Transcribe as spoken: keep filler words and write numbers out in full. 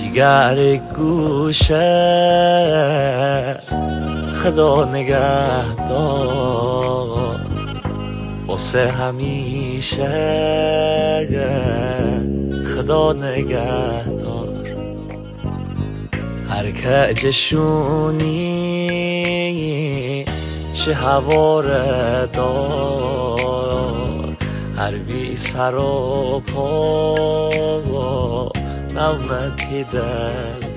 جیگر گوشه خدا نگهدار واسه همیشه خدا نگهدار هر که جشونی شه هواره دار هر بی سر و پا نومتی دل